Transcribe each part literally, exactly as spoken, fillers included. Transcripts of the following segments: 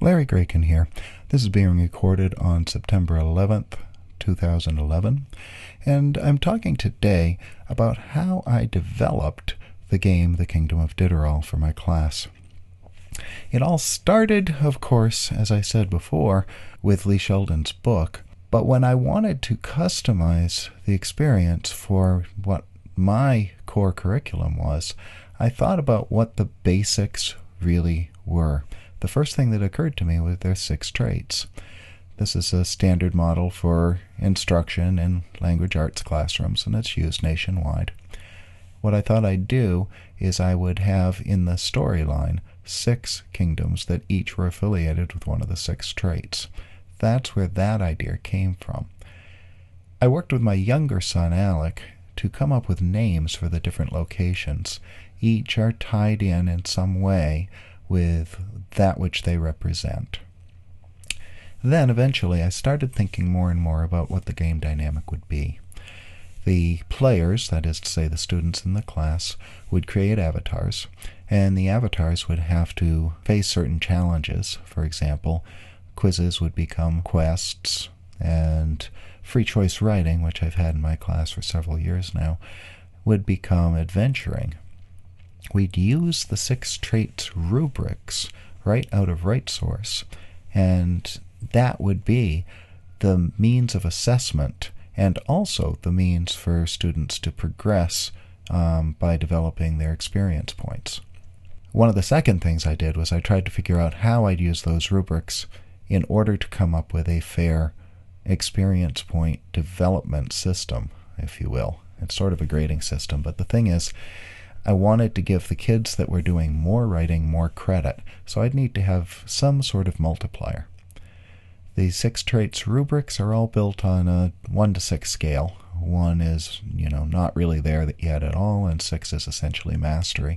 Larry Graykin here. This is being recorded on September eleventh, two thousand eleven, and I'm talking today about how I developed the game The Kingdom of Ditterall for my class. It all started, of course, as I said before, with Lee Sheldon's book, but when I wanted to customize the experience for what my core curriculum was, I thought about what the basics really were. The first thing that occurred to me was their six traits. This is a standard model for instruction in language arts classrooms, and it's used nationwide. What I thought I'd do is I would have in the storyline six kingdoms that each were affiliated with one of the six traits. That's where that idea came from. I worked with my younger son, Alec, to come up with names for the different locations. Each are tied in in some way with that which they represent. Then, eventually, I started thinking more and more about what the game dynamic would be. The players, that is to say the students in the class, would create avatars, and the avatars would have to face certain challenges. For example, quizzes would become quests, and free choice writing, which I've had in my class for several years now, would become adventuring. We'd use the six traits rubrics right out of RightSource, and that would be the means of assessment and also the means for students to progress um, by developing their experience points. One of the second things I did was I tried to figure out how I'd use those rubrics in order to come up with a fair experience point development system, if you will. It's sort of a grading system, but the thing is, I wanted to give the kids that were doing more writing more credit, so I'd need to have some sort of multiplier. The six traits rubrics are all built on a one to six scale. One is, you know, not really there yet at all, and six is essentially mastery.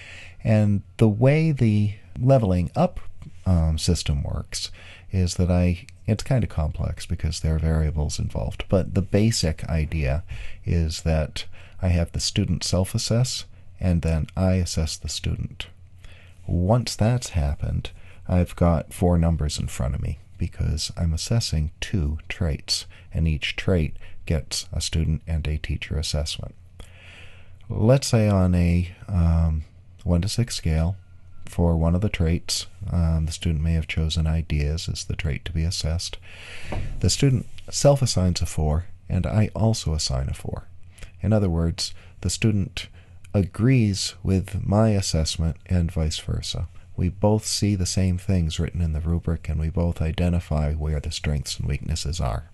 And the way the leveling up um, system works is that I, it's kind of complex because there are variables involved, but the basic idea is that I have the student self-assess, and then I assess the student. Once that's happened, I've got four numbers in front of me because I'm assessing two traits, and each trait gets a student and a teacher assessment. Let's say on a um, one to six scale, for one of the traits, um, the student may have chosen ideas as the trait to be assessed. The student self-assigns a four, and I also assign a four. In other words, the student agrees with my assessment and vice versa. We both see the same things written in the rubric, and we both identify where the strengths and weaknesses are.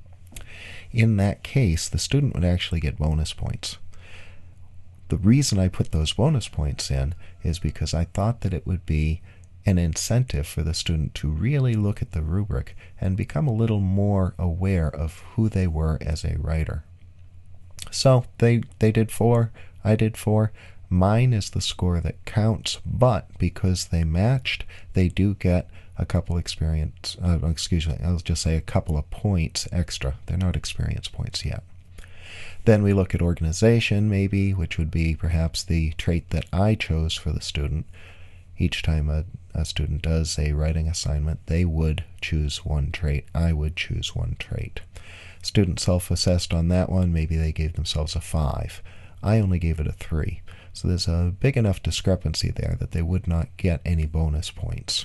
In that case, the student would actually get bonus points. The reason I put those bonus points in is because I thought that it would be an incentive for the student to really look at the rubric and become a little more aware of who they were as a writer. So they, they did four, I did four. Mine is the score that counts, but because they matched, they do get a couple experience, uh, excuse me, I'll just say a couple of points extra. They're not experience points yet. Then we look at organization, maybe, which would be perhaps the trait that I chose for the student. Each time a, a student does a writing assignment, they would choose one trait. I would choose one trait. Student self-assessed on that one, maybe they gave themselves a five. I only gave it a three. So there's a big enough discrepancy there that they would not get any bonus points.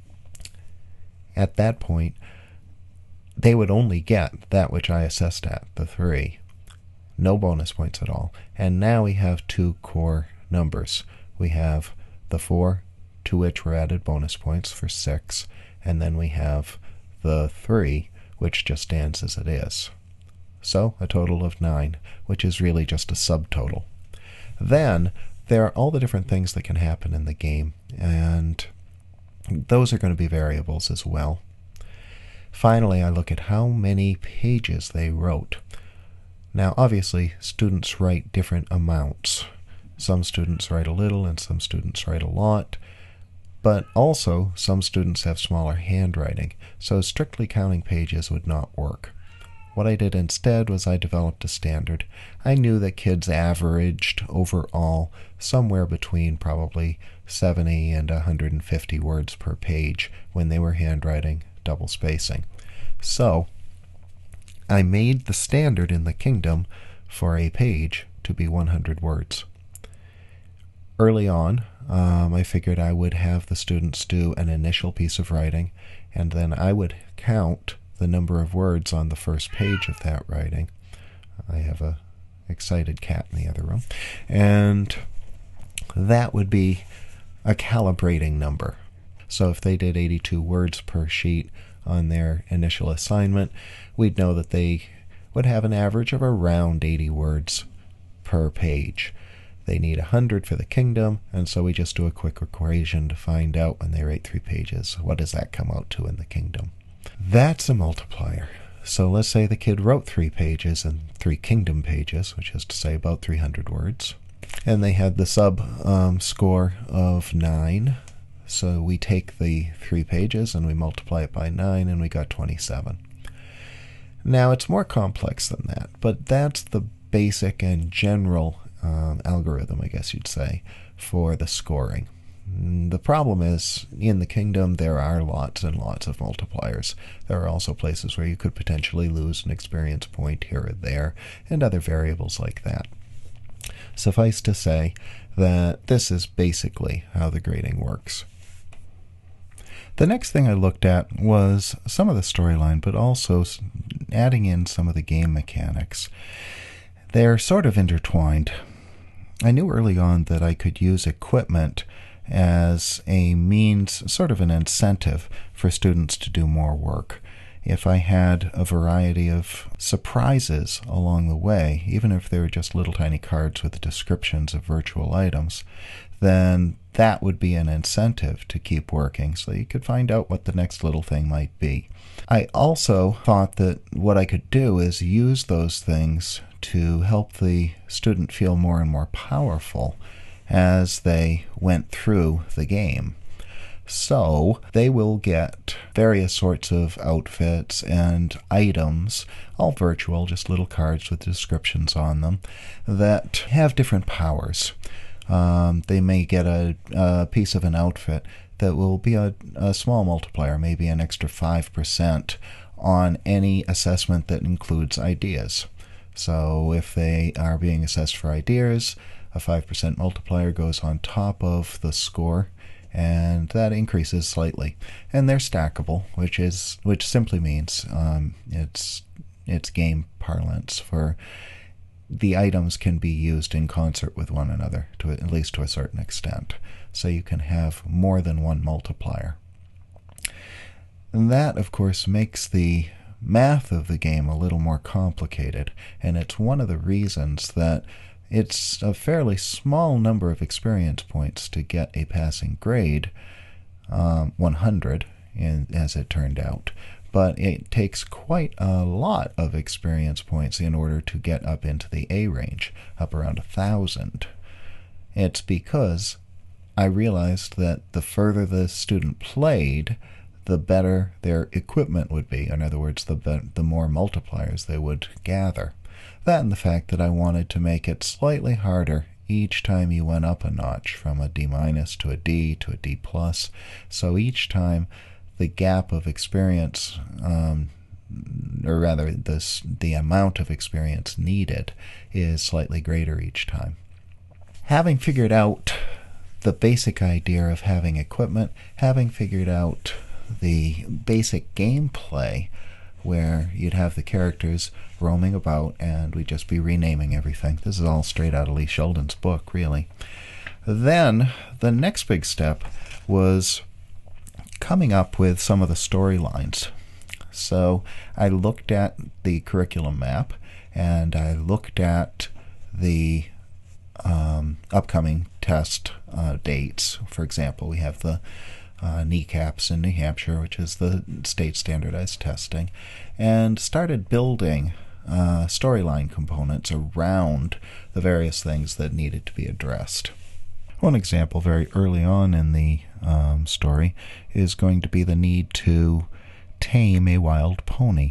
At that point, they would only get that which I assessed at, the three. No bonus points at all. And now we have two core numbers. We have the four, to which were added bonus points for six, and then we have the three, which just stands as it is. So a total of nine, which is really just a subtotal. Then there are all the different things that can happen in the game, and those are going to be variables as well. Finally, I look at how many pages they wrote. Now, obviously, students write different amounts. Some students write a little and some students write a lot, but also some students have smaller handwriting, so strictly counting pages would not work. What I did instead was I developed a standard. I knew that kids averaged overall somewhere between probably seventy and one hundred fifty words per page when they were handwriting double spacing. So I made the standard in the Kingdom for a page to be one hundred words. Early on, um, I figured I would have the students do an initial piece of writing, and then I would count the number of words on the first page of that writing. I have a excited cat in the other room. And that would be a calibrating number. So if they did eighty-two words per sheet on their initial assignment, we'd know that they would have an average of around eighty words per page. They need one hundred for the Kingdom, and so we just do a quick equation to find out when they write three pages, what does that come out to in the Kingdom? That's a multiplier. So let's say the kid wrote three pages and three Kingdom pages, which is to say about three hundred words, and they had the sub um, score of nine. So we take the three pages and we multiply it by nine, and we got twenty-seven. Now it's more complex than that, but that's the basic and general um, algorithm, I guess you'd say, for the scoring. The problem is, in the Kingdom, there are lots and lots of multipliers. There are also places where you could potentially lose an experience point here or there, and other variables like that. Suffice to say that this is basically how the grading works. The next thing I looked at was some of the storyline, but also adding in some of the game mechanics. They're sort of intertwined. I knew early on that I could use equipment as a means, sort of an incentive for students to do more work. If I had a variety of surprises along the way, even if they were just little tiny cards with descriptions of virtual items, then that would be an incentive to keep working so you could find out what the next little thing might be. I also thought that what I could do is use those things to help the student feel more and more powerful as they went through the game. So they will get various sorts of outfits and items, all virtual, just little cards with descriptions on them, that have different powers. Um, they may get a, a piece of an outfit that will be a, a small multiplier, maybe an extra five percent on any assessment that includes ideas. So if they are being assessed for ideas, a five percent multiplier goes on top of the score, and that increases slightly. And they're stackable, which is which simply means um, it's it's game parlance for the items can be used in concert with one another, to at least to a certain extent. So you can have more than one multiplier. And that, of course, makes the math of the game a little more complicated, and it's one of the reasons that it's a fairly small number of experience points to get a passing grade, um, one hundred, in, as it turned out. But it takes quite a lot of experience points in order to get up into the A range, up around a thousand. It's because I realized that the further the student played, the better their equipment would be. In other words, the, be the more multipliers they would gather. That and the fact that I wanted to make it slightly harder each time you went up a notch, from a D minus to a D to a D plus. So each time the gap of experience, um, or rather this, the amount of experience needed, is slightly greater each time. Having figured out the basic idea of having equipment, having figured out the basic gameplay, where you'd have the characters roaming about and we'd just be renaming everything. This is all straight out of Lee Sheldon's book, really. Then the next big step was coming up with some of the storylines. So I looked at the curriculum map, and I looked at the um, upcoming test uh, dates. For example, we have the Uh, kneecaps in New Hampshire, which is the state standardized testing, and started building uh, storyline components around the various things that needed to be addressed. One example very early on in the um, story is going to be the need to tame a wild pony.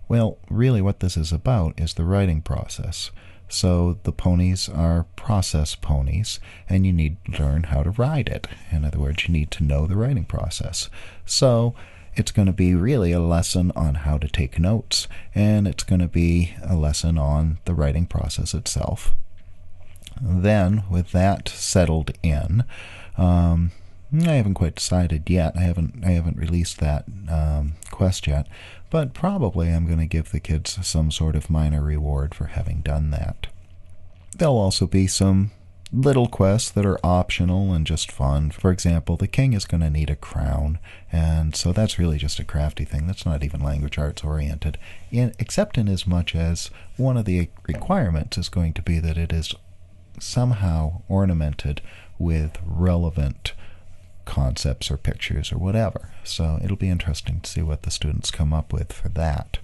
Well, really what this is about is the writing process. So the ponies are process ponies, and you need to learn how to ride it. In other words, you need to know the writing process. So it's going to be really a lesson on how to take notes, and it's going to be a lesson on the writing process itself. Then, with that settled in, um, I haven't quite decided yet. I haven't I haven't released that um, quest yet, but probably I'm going to give the kids some sort of minor reward for having done that. There'll also be some little quests that are optional and just fun. For example, the king is going to need a crown, and so that's really just a crafty thing. That's not even language arts oriented, in, except in as much as one of the requirements is going to be that it is somehow ornamented with relevant concepts or pictures or whatever. So it'll be interesting to see what the students come up with for that.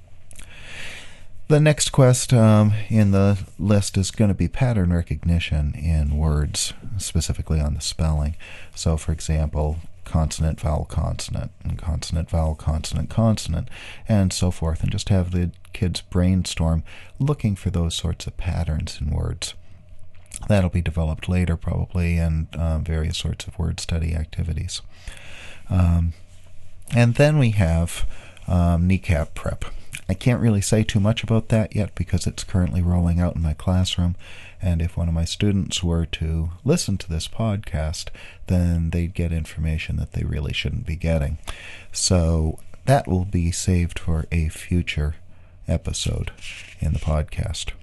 The next quest um, in the list is going to be pattern recognition in words, specifically on the spelling. So, for example, consonant, vowel, consonant, and consonant, vowel, consonant, consonant, and so forth, and just have the kids brainstorm looking for those sorts of patterns in words. That'll be developed later, probably, in uh, various sorts of word study activities. Um, and then we have um, kneecap prep. I can't really say too much about that yet because it's currently rolling out in my classroom, and if one of my students were to listen to this podcast, then they'd get information that they really shouldn't be getting. So that will be saved for a future episode in the podcast.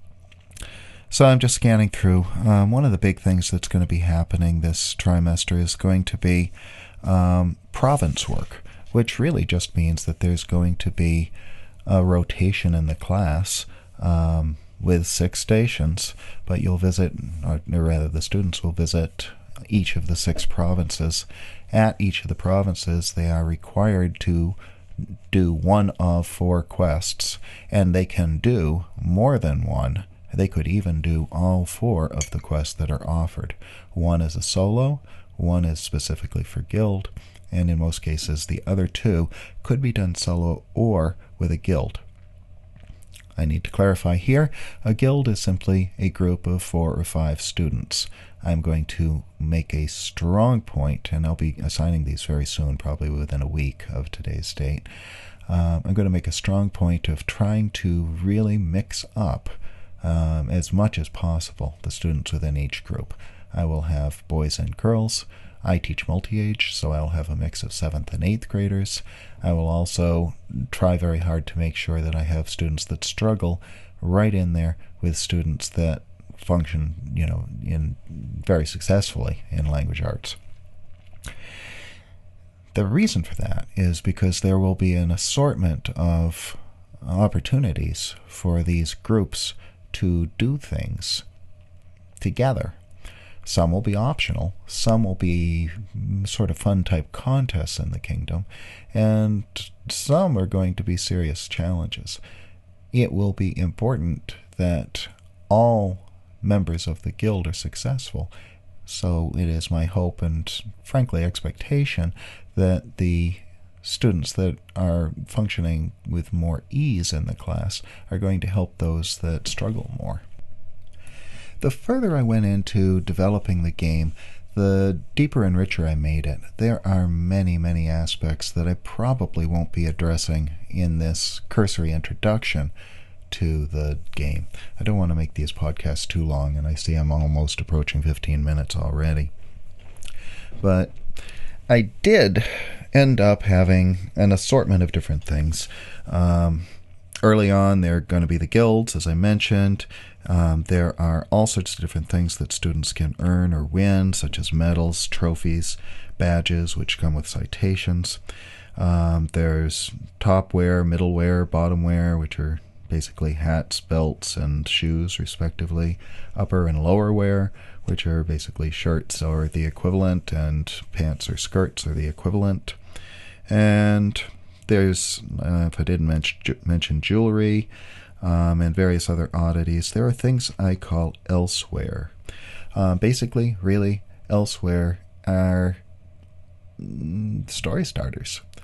So I'm just scanning through. Um, one of the big things that's going to be happening this trimester is going to be um, province work, which really just means that there's going to be a rotation in the class um, with six stations, but you'll visit, or rather the students will visit each of the six provinces. At each of the provinces, they are required to do one of four quests, and they can do more than one. They could even do all four of the quests that are offered. One is a solo, one is specifically for guild, and in most cases the other two could be done solo or with a guild. I need to clarify here, a guild is simply a group of four or five students. I'm going to make a strong point, and I'll be assigning these very soon, probably within a week of today's date. Uh, I'm going to make a strong point of trying to really mix up Um, as much as possible the students within each group. I will have boys and girls. I teach multi-age, so I'll have a mix of seventh and eighth graders. I will also try very hard to make sure that I have students that struggle right in there with students that function, you know, in very successfully in language arts. The reason for that is because there will be an assortment of opportunities for these groups to do things together. Some will be optional, some will be sort of fun type contests in the kingdom, and some are going to be serious challenges. It will be important that all members of the guild are successful, so it is my hope and frankly expectation that the students that are functioning with more ease in the class are going to help those that struggle more. The further I went into developing the game, the deeper and richer I made it. There are many, many aspects that I probably won't be addressing in this cursory introduction to the game. I don't want to make these podcasts too long, and I see I'm almost approaching fifteen minutes already. But I did end up having an assortment of different things. Um, early on, there are going to be the guilds, as I mentioned. Um, there are all sorts of different things that students can earn or win, such as medals, trophies, badges, which come with citations. Um, there's top wear, middle wear, bottom wear, which are basically hats, belts, and shoes, respectively. Upper and lower wear, which are basically shirts or the equivalent, and pants or skirts are the equivalent. And there's, uh, if I didn't mention, ju- mention jewelry um, and various other oddities, there are things I call elsewhere. Uh, basically, really, elsewhere are mm, story starters.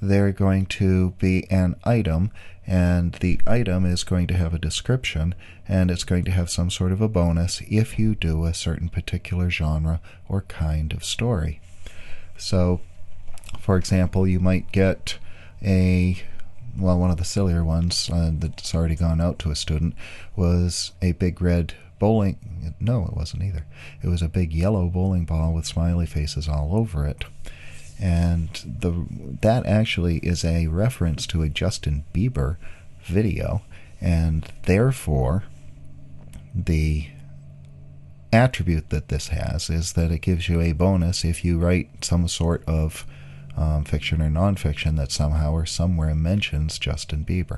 they're going to be an item, and the item is going to have a description, and it's going to have some sort of a bonus if you do a certain particular genre or kind of story. So, for example, you might get a, well, one of the sillier ones uh, that's already gone out to a student was a big red bowling, no, it wasn't either. It was a big yellow bowling ball with smiley faces all over it. And the that actually is a reference to a Justin Bieber video, and therefore the attribute that this has is that it gives you a bonus if you write some sort of um, fiction or nonfiction that somehow or somewhere mentions Justin Bieber.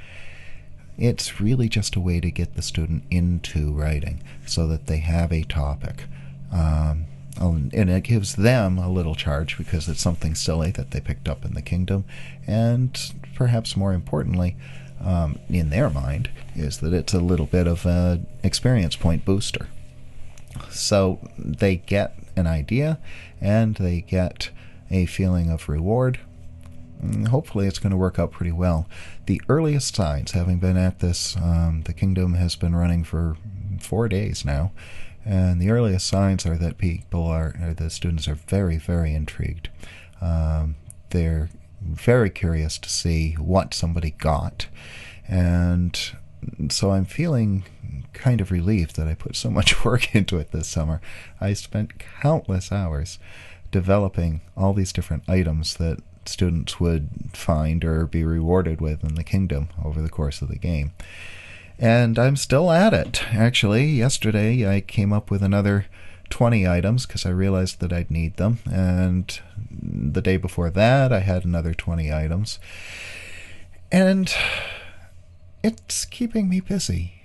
It's really just a way to get the student into writing so that they have a topic. Um, and it gives them a little charge because it's something silly that they picked up in the kingdom, and perhaps more importantly, um, in their mind, is that it's a little bit of an experience point booster. So they get an idea and they get a feeling of reward. Hopefully it's going to work out pretty well. The earliest signs, having been at this, um, the kingdom has been running for four days now, and the earliest signs are that people are, or the students are very, very intrigued. Um, they're very curious to see what somebody got, and so I'm feeling kind of relieved that I put so much work into it this summer. I spent countless hours developing all these different items that students would find or be rewarded with in the kingdom over the course of the game. And I'm still at it. Actually, yesterday I came up with another twenty items because I realized that I'd need them. And the day before that, I had another twenty items. And it's keeping me busy.